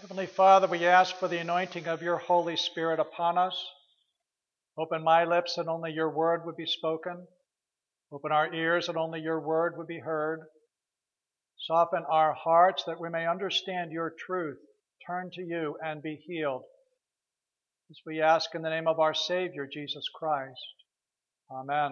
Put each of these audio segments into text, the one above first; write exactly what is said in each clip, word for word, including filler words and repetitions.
Heavenly Father, we ask for the anointing of your Holy Spirit upon us. Open my lips that only your word would be spoken. Open our ears that only your word would be heard. Soften our hearts that we may understand your truth, turn to you, and be healed. As we ask in the name of our Savior, Jesus Christ. Amen.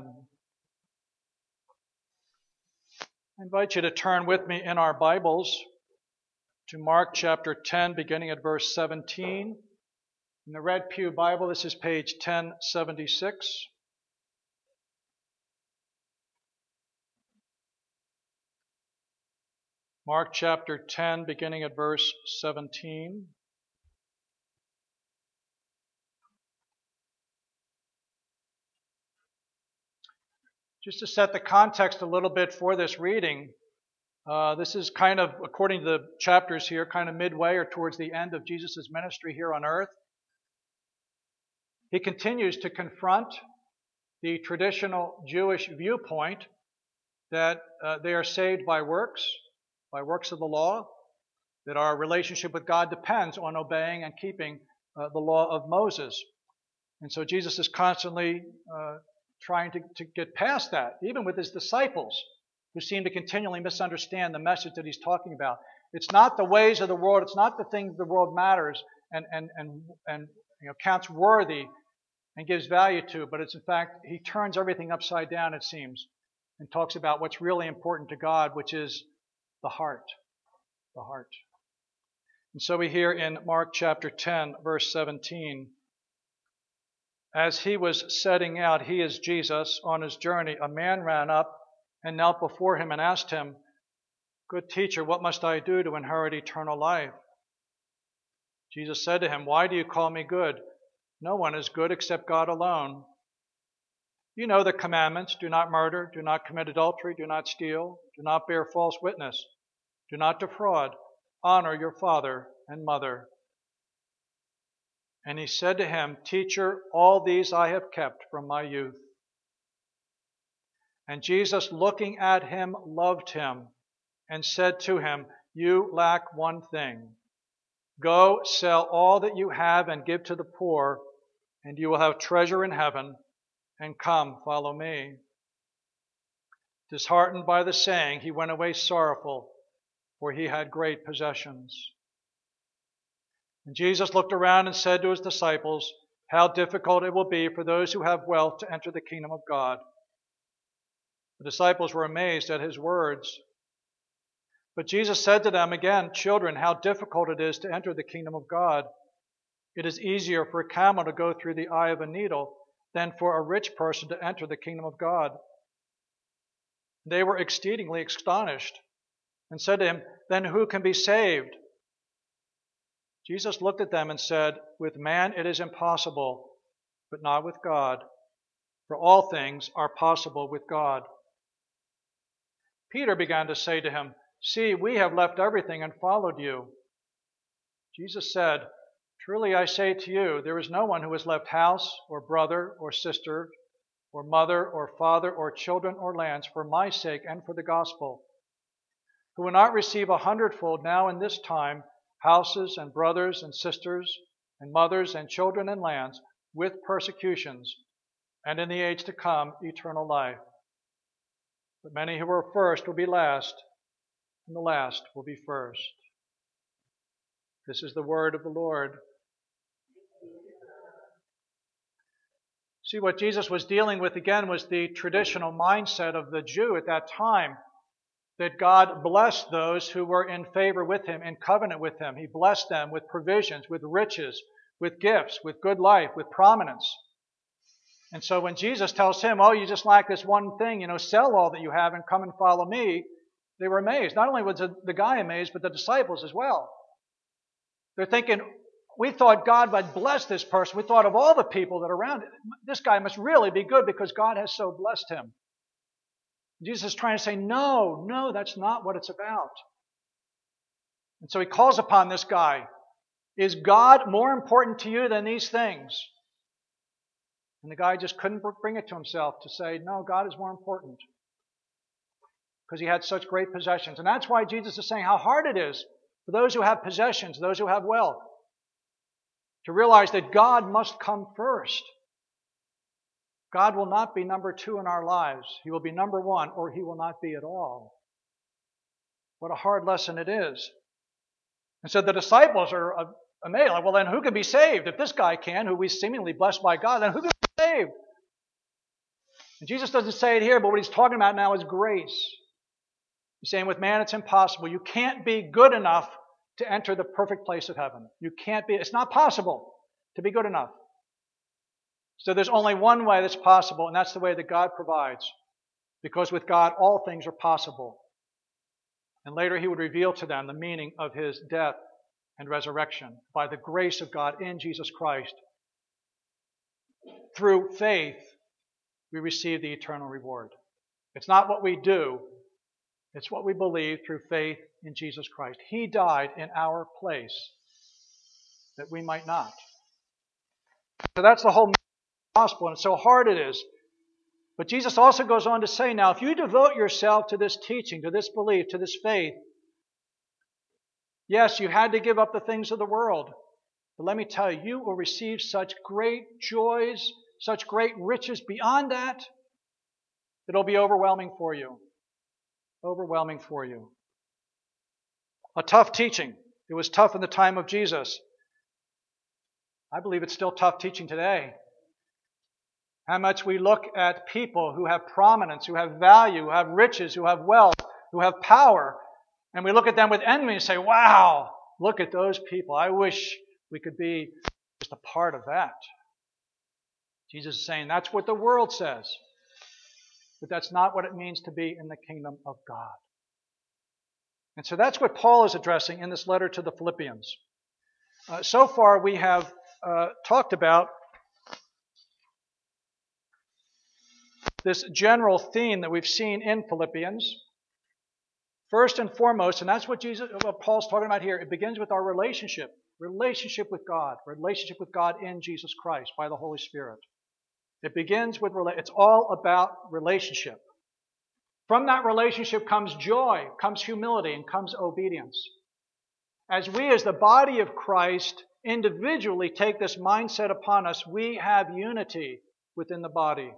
I invite you to turn with me in our Bibles to Mark chapter ten, beginning at verse seventeen. In the Red Pew Bible, this is page ten seventy-six. Mark chapter ten, beginning at verse seventeen. Just to set the context a little bit for this reading, uh, this is kind of, according to the chapters here, kind of midway or towards the end of Jesus' ministry here on earth. He continues to confront the traditional Jewish viewpoint that uh, they are saved by works, by works of the law, that our relationship with God depends on obeying and keeping uh, the law of Moses. And so Jesus is constantly uh, trying to, to get past that, even with his disciples, who seem to continually misunderstand the message that he's talking about. It's not the ways of the world, it's not the things the world matters and, and, and, and you know, counts worthy and gives value to, but it's in fact, he turns everything upside down, it seems, and talks about what's really important to God, which is the heart. The heart. And so we hear in Mark chapter ten, verse seventeen, as he was setting out, he is Jesus, on his journey, a man ran up and knelt before him and asked him, "Good teacher, what must I do to inherit eternal life?" Jesus said to him, "Why do you call me good? No one is good except God alone. You know the commandments: do not murder, do not commit adultery, do not steal, do not bear false witness, do not defraud, honor your father and mother." And he said to him, "Teacher, all these I have kept from my youth." And Jesus, looking at him, loved him and said to him, "You lack one thing. Go, sell all that you have and give to the poor, and you will have treasure in heaven, and come, follow me." Disheartened by the saying, he went away sorrowful, for he had great possessions. And Jesus looked around and said to his disciples, "How difficult it will be for those who have wealth to enter the kingdom of God." The disciples were amazed at his words. But Jesus said to them again, "Children, how difficult it is to enter the kingdom of God. It is easier for a camel to go through the eye of a needle than for a rich person to enter the kingdom of God." They were exceedingly astonished and said to him, "Then who can be saved?" Jesus looked at them and said, "With man it is impossible, but not with God. For all things are possible with God." Peter began to say to him, "See, we have left everything and followed you." Jesus said, "Truly I say to you, there is no one who has left house or brother or sister or mother or father or children or lands for my sake and for the gospel, who will not receive a hundredfold now in this time houses and brothers and sisters and mothers and children and lands with persecutions, and in the age to come eternal life. But many who are first will be last, and the last will be first." This is the word of the Lord. See, what Jesus was dealing with again was the traditional mindset of the Jew at that time, that God blessed those who were in favor with him, in covenant with him. He blessed them with provisions, with riches, with gifts, with good life, with prominence. And so when Jesus tells him, "Oh, you just lack this one thing, you know, sell all that you have and come and follow me," they were amazed. Not only was the guy amazed, but the disciples as well. They're thinking, "We thought God would bless this person. We thought of all the people that are around it. This guy must really be good because God has so blessed him." Jesus is trying to say, no, no, that's not what it's about. And so he calls upon this guy. Is God more important to you than these things? And the guy just couldn't bring it to himself to say, no, God is more important. Because he had such great possessions. And that's why Jesus is saying how hard it is for those who have possessions, those who have wealth, to realize that God must come first. God will not be number two in our lives. He will be number one, or He will not be at all. What a hard lesson it is. And so the disciples are amazed. Like, well, then who can be saved? If this guy can, who we seemingly blessed by God, then who can be saved? And Jesus doesn't say it here, but what He's talking about now is grace. He's saying with man it's impossible. You can't be good enough to enter the perfect place of heaven. You can't be, it's not possible to be good enough. So there's only one way that's possible, and that's the way that God provides. Because with God all things are possible. And later He would reveal to them the meaning of His death and resurrection. By the grace of God in Jesus Christ, through faith, we receive the eternal reward. It's not what we do. It's what we believe through faith in Jesus Christ. He died in our place that we might not. So that's the whole gospel, and it's so hard it is. But Jesus also goes on to say, now, if you devote yourself to this teaching, to this belief, to this faith, yes, you had to give up the things of the world. But let me tell you, you will receive such great joys, such great riches beyond that, it'll be overwhelming for you. Overwhelming for you. A tough teaching. It was tough in the time of Jesus. I believe it's still tough teaching today. How much we look at people who have prominence, who have value, who have riches, who have wealth, who have power, and we look at them with envy and say, wow, look at those people. I wish we could be just a part of that. Jesus is saying that's what the world says. But that's not what it means to be in the kingdom of God. And so that's what Paul is addressing in this letter to the Philippians. Uh, so far we have uh, talked about this general theme that we've seen in Philippians. First and foremost, and that's what Jesus, what Paul's talking about here, it begins with our relationship. Relationship with God. Relationship with God in Jesus Christ by the Holy Spirit. It begins with, it's all about relationship. From that relationship comes joy, comes humility, and comes obedience. As we as the body of Christ individually take this mindset upon us, we have unity within the body.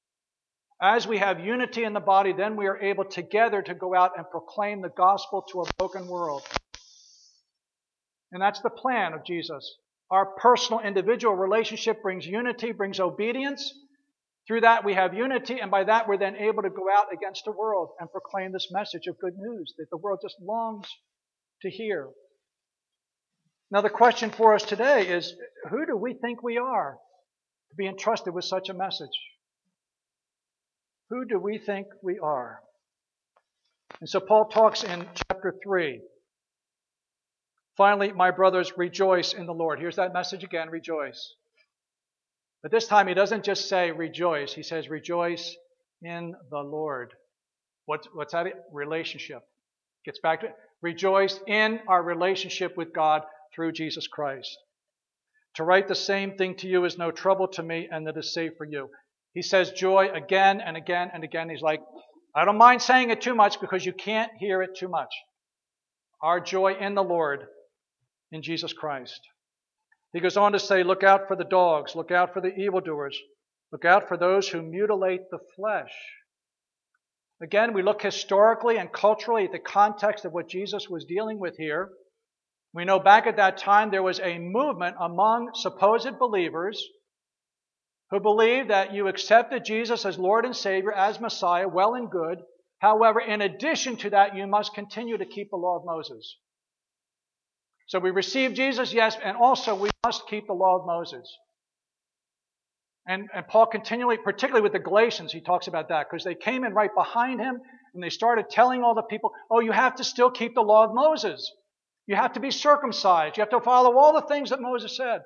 As we have unity in the body, then we are able together to go out and proclaim the gospel to a broken world. And that's the plan of Jesus. Our personal, individual relationship brings unity, brings obedience. Through that we have unity, and by that we're then able to go out against the world and proclaim this message of good news that the world just longs to hear. Now the question for us today is, who do we think we are to be entrusted with such a message? Who do we think we are? And so Paul talks in chapter three. Finally, my brothers, rejoice in the Lord. Here's that message again, rejoice. But this time he doesn't just say rejoice. He says rejoice in the Lord. What's, what's that? Relationship. Gets back to it. Rejoice in our relationship with God through Jesus Christ. To write the same thing to you is no trouble to me, and that is safe for you. He says joy again and again and again. He's like, I don't mind saying it too much because you can't hear it too much. Our joy in the Lord, in Jesus Christ. He goes on to say, look out for the dogs, look out for the evildoers, look out for those who mutilate the flesh. Again, we look historically and culturally at the context of what Jesus was dealing with here. We know back at that time there was a movement among supposed believers who believed that you accepted Jesus as Lord and Savior, as Messiah, well and good. However, in addition to that, you must continue to keep the law of Moses. So we receive Jesus, yes, and also we must keep the law of Moses. And, and Paul continually, particularly with the Galatians, he talks about that, because they came in right behind him and they started telling all the people, oh, you have to still keep the law of Moses. You have to be circumcised. You have to follow all the things that Moses said.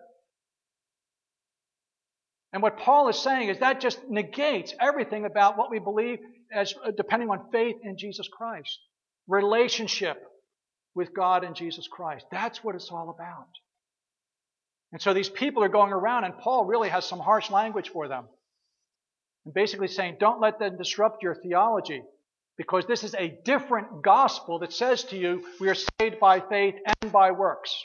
And what Paul is saying is that just negates everything about what we believe as depending on faith in Jesus Christ. Relationship with God and Jesus Christ. That's what it's all about. And so these people are going around, and Paul really has some harsh language for them. And basically saying, don't let them disrupt your theology. Because this is a different gospel that says to you, we are saved by faith and by works.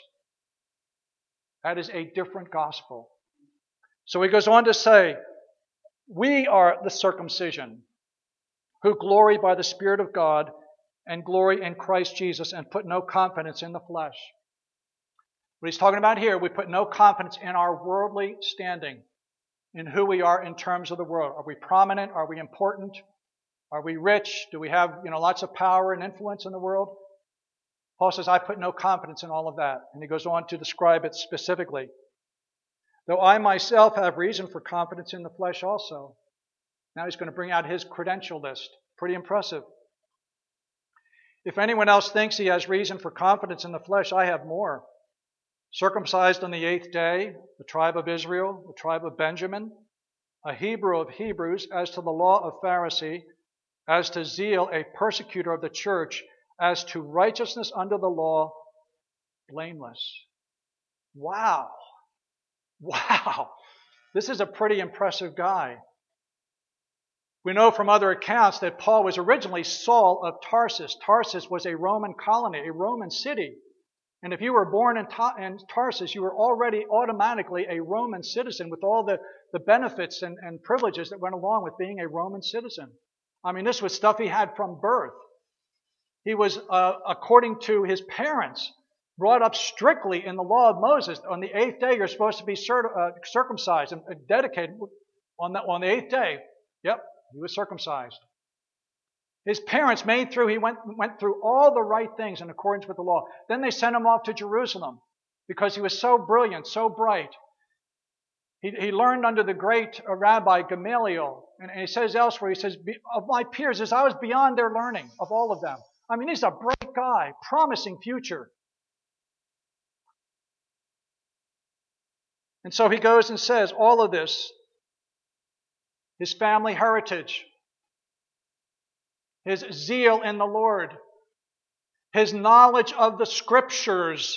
That is a different gospel. So he goes on to say, we are the circumcision who glory by the Spirit of God and glory in Christ Jesus and put no confidence in the flesh. What he's talking about here, we put no confidence in our worldly standing, in who we are in terms of the world. Are we prominent? Are we important? Are we rich? Do we have, you know, lots of power and influence in the world? Paul says, I put no confidence in all of that. And he goes on to describe it specifically. Though I myself have reason for confidence in the flesh also. Now he's going to bring out his credential list. Pretty impressive. If anyone else thinks he has reason for confidence in the flesh, I have more. Circumcised on the eighth day, the tribe of Israel, the tribe of Benjamin, a Hebrew of Hebrews, as to the law of Pharisee, as to zeal, a persecutor of the church, as to righteousness under the law, blameless. Wow. Wow. This is a pretty impressive guy. We know from other accounts that Paul was originally Saul of Tarsus. Tarsus was a Roman colony, a Roman city. And if you were born in, Ta- in Tarsus, you were already automatically a Roman citizen with all the, the benefits and, and privileges that went along with being a Roman citizen. I mean, this was stuff he had from birth. He was, uh, according to his parents, brought up strictly in the law of Moses. On the eighth day, you're supposed to be cert- uh, circumcised and dedicated on the, on the eighth day. Yep, he was circumcised. His parents made through, he went, went through all the right things in accordance with the law. Then they sent him off to Jerusalem because he was so brilliant, so bright. He, he learned under the great uh, Rabbi Gamaliel. And, and he says elsewhere, he says, of my peers, as I was beyond their learning, of all of them. I mean, he's a bright guy, promising future. And so he goes and says all of this, his family heritage, his zeal in the Lord, his knowledge of the Scriptures,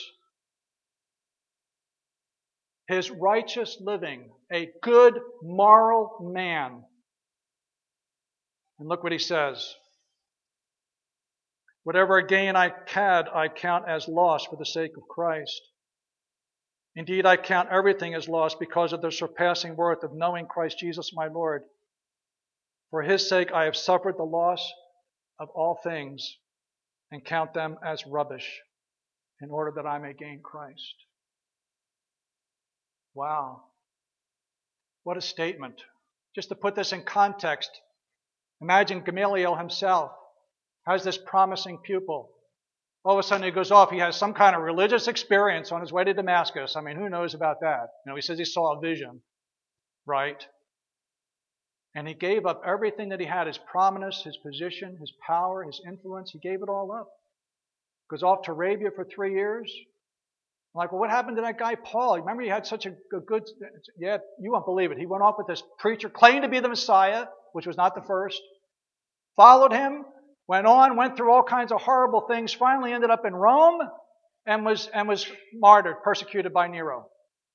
his righteous living, a good moral man. And look what he says. Whatever gain I had, I count as loss for the sake of Christ. Indeed, I count everything as loss because of the surpassing worth of knowing Christ Jesus my Lord. For his sake I have suffered the loss of all things and count them as rubbish in order that I may gain Christ. Wow. What a statement. Just to put this in context, imagine Gamaliel himself has this promising pupil. All of a sudden he goes off. He has some kind of religious experience on his way to Damascus. I mean, who knows about that? You know, he says he saw a vision, right? And he gave up everything that he had, his prominence, his position, his power, his influence. He gave it all up. Goes off to Arabia for three years. I'm like, well, what happened to that guy Paul? Remember he had such a, a good, yeah, you won't believe it. He went off with this preacher, claimed to be the Messiah, which was not the first. Followed him, went on, went through all kinds of horrible things, finally ended up in Rome and was and was martyred, persecuted by Nero.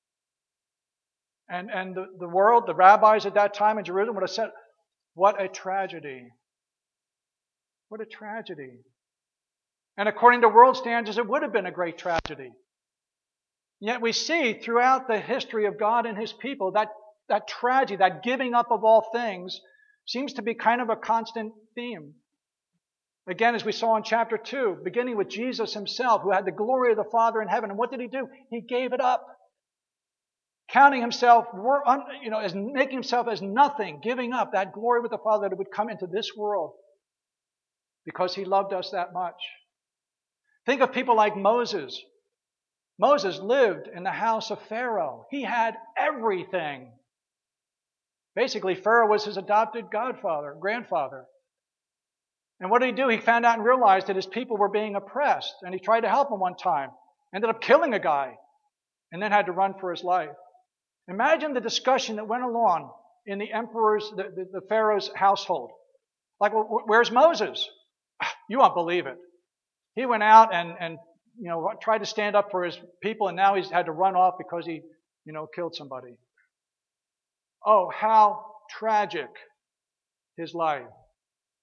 And and the, the world, the rabbis at that time in Jerusalem would have said, what a tragedy. What a tragedy. And according to world standards, it would have been a great tragedy. Yet we see throughout the history of God and His people that that tragedy, that giving up of all things, seems to be kind of a constant theme. Again, as we saw in chapter two, beginning with Jesus Himself, who had the glory of the Father in heaven. And what did He do? He gave it up. Counting Himself, you know, as making Himself as nothing, giving up that glory with the Father that it would come into this world because He loved us that much. Think of people like Moses. Moses lived in the house of Pharaoh. He had everything. Basically, Pharaoh was his adopted godfather, grandfather. And what did he do? He found out and realized that his people were being oppressed. And he tried to help them one time. Ended up killing a guy. And then had to run for his life. Imagine the discussion that went along in the emperor's, the, the, the Pharaoh's household. Like, well, where's Moses? You won't believe it. He went out and, and, you know, tried to stand up for his people, and now he's had to run off because he, you know, killed somebody. Oh, how tragic his life.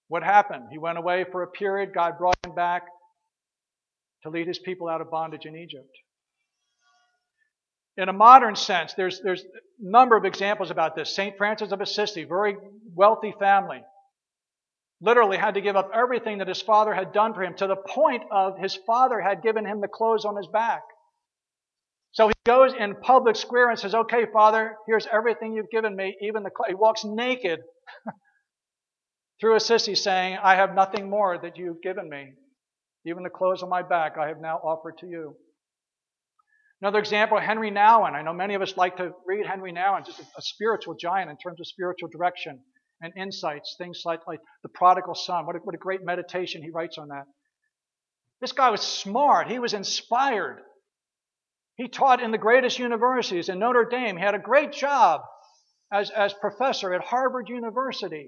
What happened? He went away for a period. God brought him back to lead his people out of bondage in Egypt. In a modern sense, there's, there's a number of examples about this. Saint Francis of Assisi, very wealthy family, literally had to give up everything that his father had done for him, to the point of his father had given him the clothes on his back. So he goes in public square and says, okay, Father, here's everything you've given me, even the clothes. He walks naked through Assisi saying, I have nothing more that you've given me. Even the clothes on my back I have now offered to you. Another example, Henry Nouwen. I know many of us like to read Henry Nouwen, just a, a spiritual giant in terms of spiritual direction and insights, things like, like the prodigal son. What a, what a great meditation he writes on that. This guy was smart. He was inspired. He taught in the greatest universities in Notre Dame. He had a great job as, as professor at Harvard University.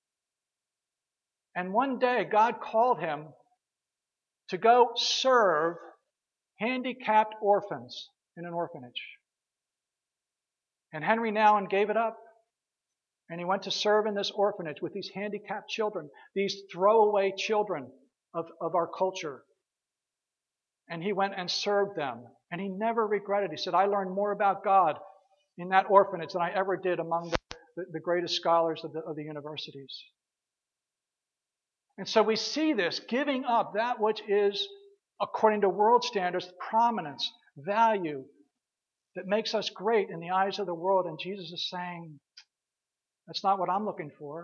And one day, God called him to go serve handicapped orphans in an orphanage. And Henry Nouwen gave it up. And he went to serve in this orphanage with these handicapped children, these throwaway children of, of our culture. And he went and served them. And he never regretted. He said, I learned more about God in that orphanage than I ever did among the, the, the greatest scholars of the, of the universities. And so we see this giving up that which is, according to world standards, prominence, value, that makes us great in the eyes of the world. And Jesus is saying, that's not what I'm looking for.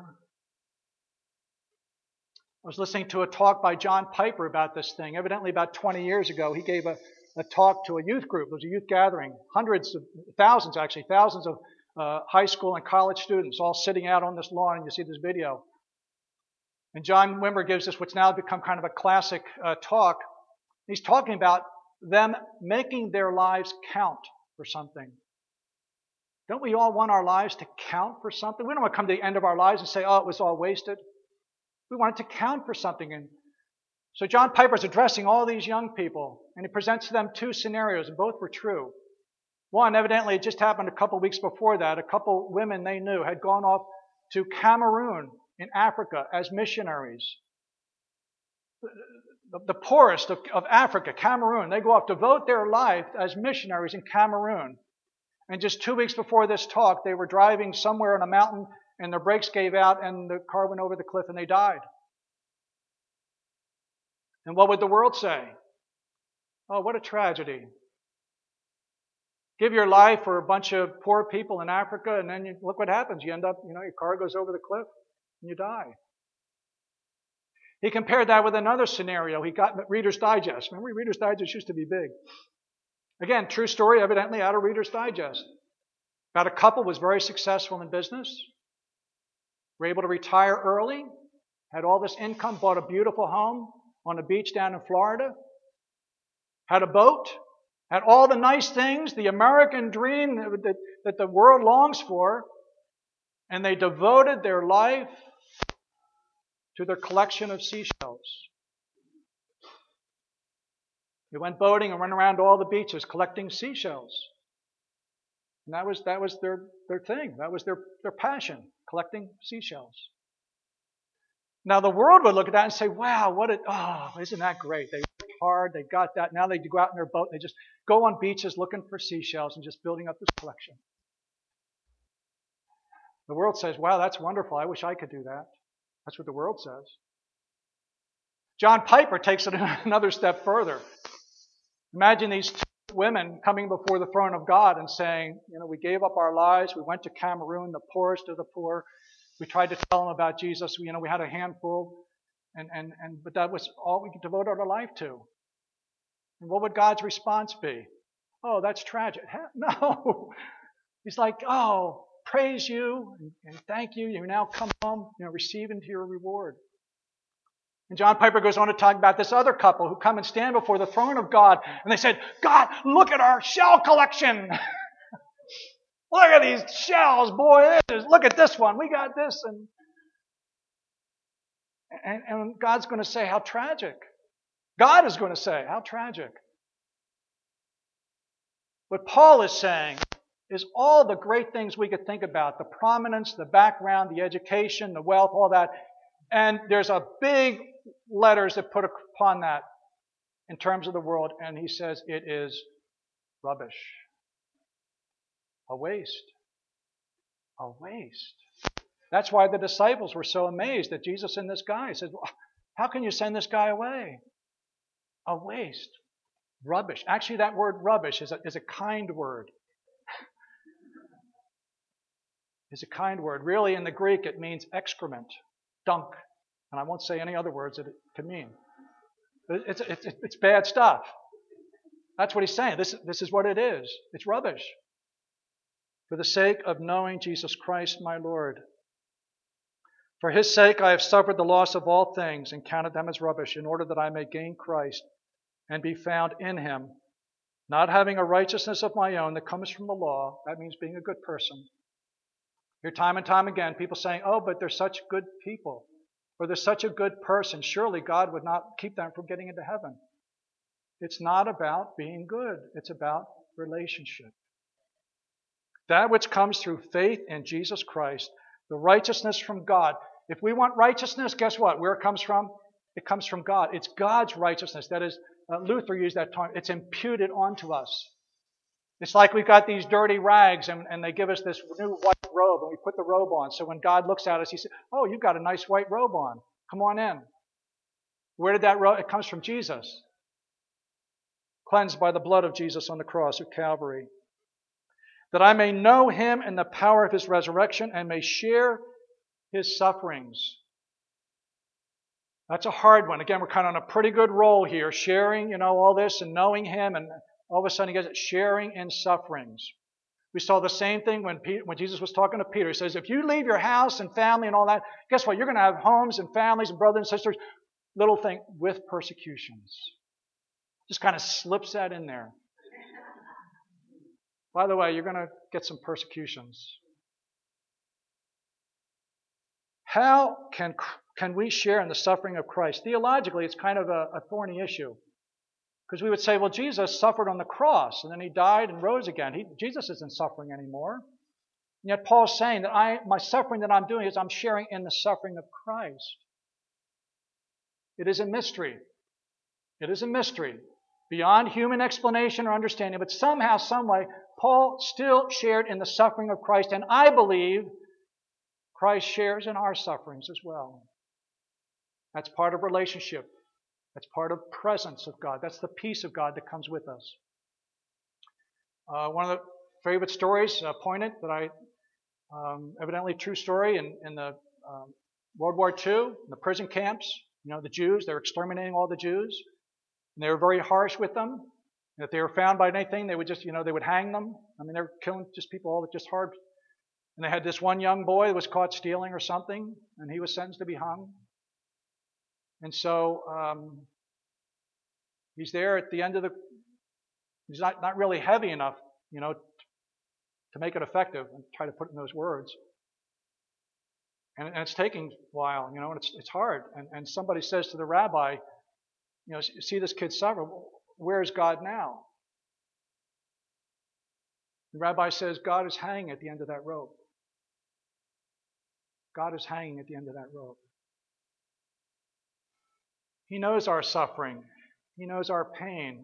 I was listening to a talk by John Piper about this thing. Evidently about twenty years ago, he gave a, a talk to a youth group. It was a youth gathering. Hundreds of, thousands actually, thousands of uh, high school and college students all sitting out on this lawn, and you see this video. And John Wimber gives us what's now become kind of a classic uh, talk. He's talking about them making their lives count for something. Don't we all want our lives to count for something? We don't want to come to the end of our lives and say, oh, it was all wasted. We want it to count for something. And so John Piper's addressing all these young people, and he presents to them two scenarios, and both were true. One, evidently, it just happened a couple weeks before that. A couple women they knew had gone off to Cameroon in Africa as missionaries. The, the poorest of, of Africa, Cameroon, they go off, devote their life as missionaries in Cameroon. And just two weeks before this talk, they were driving somewhere on a mountain, and their brakes gave out, and the car went over the cliff, and they died. And what would the world say? Oh, what a tragedy. Give your life for a bunch of poor people in Africa, and then you, look what happens. You end up, you know, your car goes over the cliff, and you die. He compared that with another scenario. He got Reader's Digest. Remember, Reader's Digest used to be big. Again, true story, evidently out of Reader's Digest. About a couple was very successful in business, were able to retire early, had all this income, bought a beautiful home on a beach down in Florida, had a boat, had all the nice things, the American dream that, that, that the world longs for, and they devoted their life to their collection of seashells. They went boating and went around all the beaches collecting seashells. And that was that was their, their thing. That was their, their passion, collecting seashells. Now the world would look at that and say, wow, what a, oh, isn't that great? They worked hard, they got that. Now they go out in their boat and they just go on beaches looking for seashells and just building up this collection. The world says, wow, that's wonderful. I wish I could do that. That's what the world says. John Piper takes it another step further. Imagine these two women coming before the throne of God and saying, you know, we gave up our lives. We went to Cameroon, the poorest of the poor. We tried to tell them about Jesus. We, you know, we had a handful, and, and, and but that was all we could devote our life to. And what would God's response be? Oh, that's tragic. No. He's like, oh, praise you and, and thank you. You now come home, you know, receive into your reward. And John Piper goes on to talk about this other couple who come and stand before the throne of God, and they said, God, look at our shell collection. Look at these shells, boy. This is, look at this one. We got this. And, and, and God's going to say, how tragic. God is going to say, how tragic. What Paul is saying is all the great things we could think about, the prominence, the background, the education, the wealth, all that, And there's a big letters that put upon that in terms of the world, and he says it is rubbish. A waste. A waste. That's why the disciples were so amazed at Jesus and this guy. He said, well, how can you send this guy away? A waste. Rubbish. Actually, that word rubbish is a, is a kind word. It's a kind word. Really, in the Greek, it means excrement, dunk. And I won't say any other words that it can mean. But it's, it's, it's bad stuff. That's what he's saying. This, this is what it is. It's rubbish. For the sake of knowing Jesus Christ, my Lord. For his sake I have suffered the loss of all things and counted them as rubbish, in order that I may gain Christ and be found in him, not having a righteousness of my own that comes from the law. That means being a good person. Here, time and time again, people saying, oh, but they're such good people, or they're such a good person. Surely God would not keep them from getting into heaven. It's not about being good. It's about relationship. That which comes through faith in Jesus Christ, the righteousness from God. If we want righteousness, guess what? Where it comes from? It comes from God. It's God's righteousness. That is, uh, Luther used that term. It's imputed onto us. It's like we've got these dirty rags and, and they give us this new white robe and we put the robe on. So when God looks at us, he says, oh, you've got a nice white robe on. Come on in. Where did that robe? It comes from Jesus. Cleansed by the blood of Jesus on the cross of Calvary. That I may know him and the power of his resurrection and may share his sufferings. That's a hard one. Again, we're kind of on a pretty good roll here, sharing, you know, all this and knowing him, and all of a sudden he gets it, sharing in sufferings. We saw the same thing when Peter, when Jesus was talking to Peter. He says, if you leave your house and family and all that, guess what? You're going to have homes and families and brothers and sisters, little thing, with persecutions. Just kind of slips that in there. By the way, you're going to get some persecutions. How can, can we share in the suffering of Christ? Theologically, it's kind of a, a thorny issue. Because we would say, well, Jesus suffered on the cross, and then he died and rose again. He, Jesus isn't suffering anymore. And yet Paul's saying that I, my suffering that I'm doing is I'm sharing in the suffering of Christ. It is a mystery. It is a mystery. Beyond human explanation or understanding, but somehow, some way, Paul still shared in the suffering of Christ, and I believe Christ shares in our sufferings as well. That's part of relationship. That's part of presence of God. That's the peace of God that comes with us. Uh, one of the favorite stories, uh, poignant, that I, um, evidently true story, in, in the um, World War Two, in the prison camps, you know, the Jews, they were exterminating all the Jews. And they were very harsh with them. And if they were found by anything, they would just, you know, they would hang them. I mean, they were killing just people all just hard. And they had this one young boy that was caught stealing or something, and he was sentenced to be hung. And so um, he's there at the end of the, he's not, not really heavy enough, you know, to make it effective and try to put it in those words. And, and it's taking a while, you know, and it's, it's hard. And, and somebody says to the rabbi, you know, see this kid suffer. Where is God now? The rabbi says, God is hanging at the end of that rope. God is hanging at the end of that rope. He knows our suffering. He knows our pain.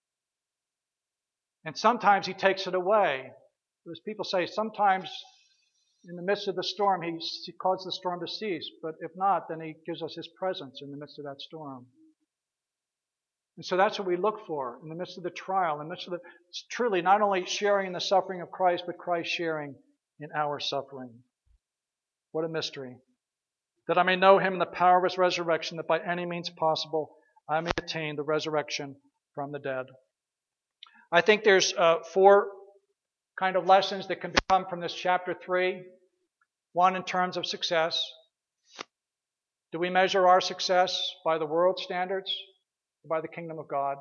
And sometimes he takes it away. As people say, sometimes in the midst of the storm, he, he causes the storm to cease. But if not, then he gives us his presence in the midst of that storm. And so that's what we look for in the midst of the trial, in the midst of the, it's truly not only sharing in the suffering of Christ, but Christ sharing in our suffering. What a mystery. That I may know him in the power of his resurrection, that by any means possible I may attain the resurrection from the dead. I think there's uh, four kind of lessons that can come from this chapter three. One, in terms of success. Do we measure our success by the world standards? By the kingdom of God?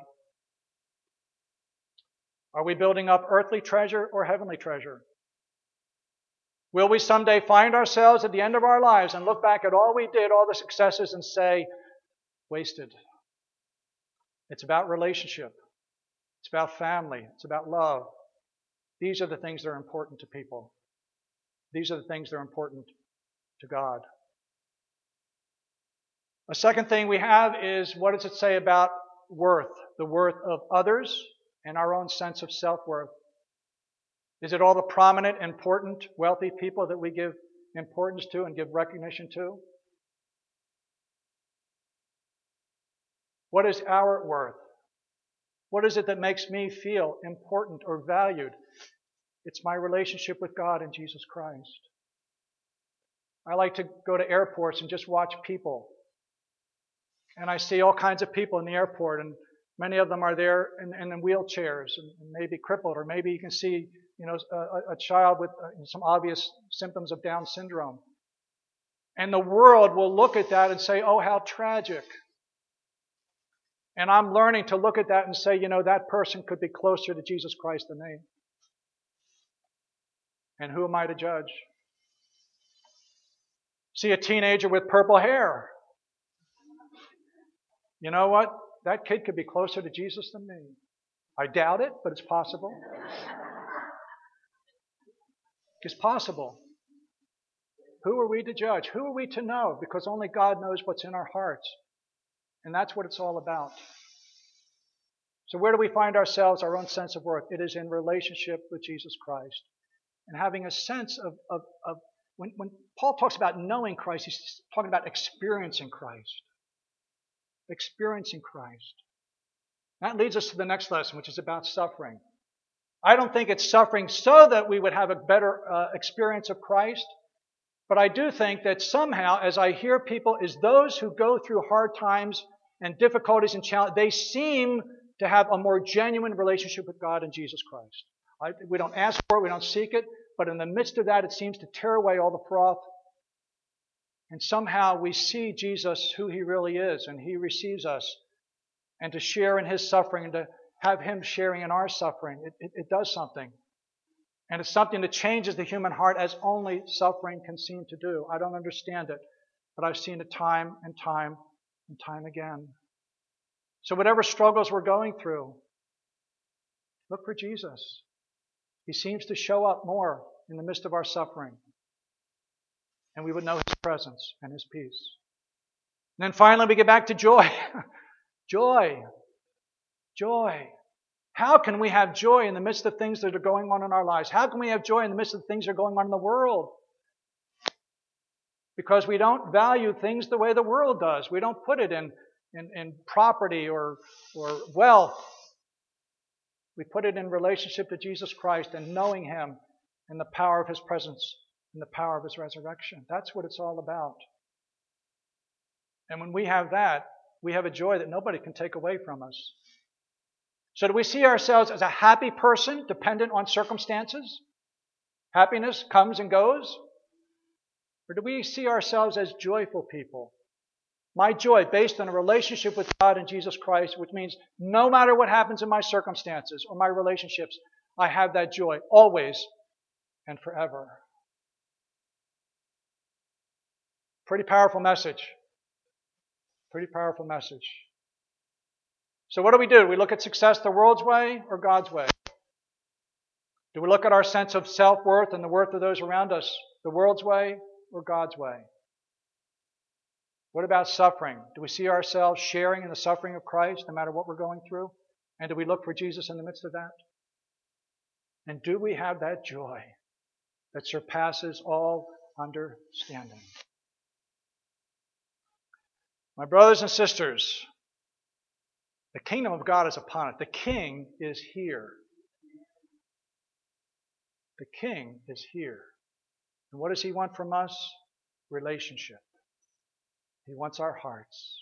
Are we building up earthly treasure or heavenly treasure? Will we someday find ourselves at the end of our lives and look back at all we did, all the successes, and say, wasted? It's about relationship. It's about family. It's about love. These are the things that are important to people. These are the things that are important to God. A second thing we have is, what does it say about worth? The worth of others and our own sense of self-worth. Is it all the prominent, important, wealthy people that we give importance to and give recognition to? What is our worth? What is it that makes me feel important or valued? It's my relationship with God and Jesus Christ. I like to go to airports and just watch people. And I see all kinds of people in the airport, and many of them are there in, in wheelchairs and, and maybe crippled, or maybe you can see, you know, a, a child with uh, some obvious symptoms of Down syndrome. And the world will look at that and say, oh, how tragic. And I'm learning to look at that and say, you know, that person could be closer to Jesus Christ than me. And who am I to judge? See a teenager with purple hair. You know what? That kid could be closer to Jesus than me. I doubt it, but it's possible. It's possible. Who are we to judge? Who are we to know? Because only God knows what's in our hearts. And that's what it's all about. So where do we find ourselves, our own sense of worth? It is in relationship with Jesus Christ. And having a sense of, of, of when, when Paul talks about knowing Christ, he's talking about experiencing Christ. Experiencing Christ. That leads us to the next lesson, which is about suffering. I don't think it's suffering so that we would have a better uh, experience of Christ. But I do think that somehow, as I hear people, is those who go through hard times and difficulties and challenges, they seem to have a more genuine relationship with God and Jesus Christ. I, we don't ask for it, we don't seek it, but in the midst of that, it seems to tear away all the froth. And somehow we see Jesus, who He really is, and He receives us. And to share in His suffering and to have Him sharing in our suffering, it, it, it does something. And it's something that changes the human heart as only suffering can seem to do. I don't understand it, but I've seen it time and time and time again. So whatever struggles we're going through, look for Jesus. He seems to show up more in the midst of our suffering. And we would know His presence and His peace. And then finally we get back to joy. Joy. Joy. How can we have joy in the midst of things that are going on in our lives? How can we have joy in the midst of things that are going on in the world? Because we don't value things the way the world does. We don't put it in, in, in property or, or wealth. We put it in relationship to Jesus Christ and knowing Him and the power of His presence and the power of His resurrection. That's what it's all about. And when we have that, we have a joy that nobody can take away from us. So do we see ourselves as a happy person dependent on circumstances? Happiness comes and goes? Or do we see ourselves as joyful people? My joy based on a relationship with God and Jesus Christ, which means no matter what happens in my circumstances or my relationships, I have that joy always and forever. Pretty powerful message. Pretty powerful message. So what do we do? Do we look at success the world's way or God's way? Do we look at our sense of self-worth and the worth of those around us the world's way or God's way? What about suffering? Do we see ourselves sharing in the suffering of Christ no matter what we're going through? And do we look for Jesus in the midst of that? And do we have that joy that surpasses all understanding? My brothers and sisters, the kingdom of God is upon it. The King is here. The King is here. And what does He want from us? Relationship. He wants our hearts.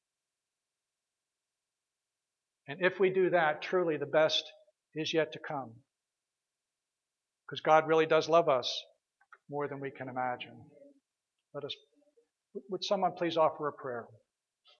And if we do that, truly the best is yet to come. Because God really does love us more than we can imagine. Let us, would someone please offer a prayer?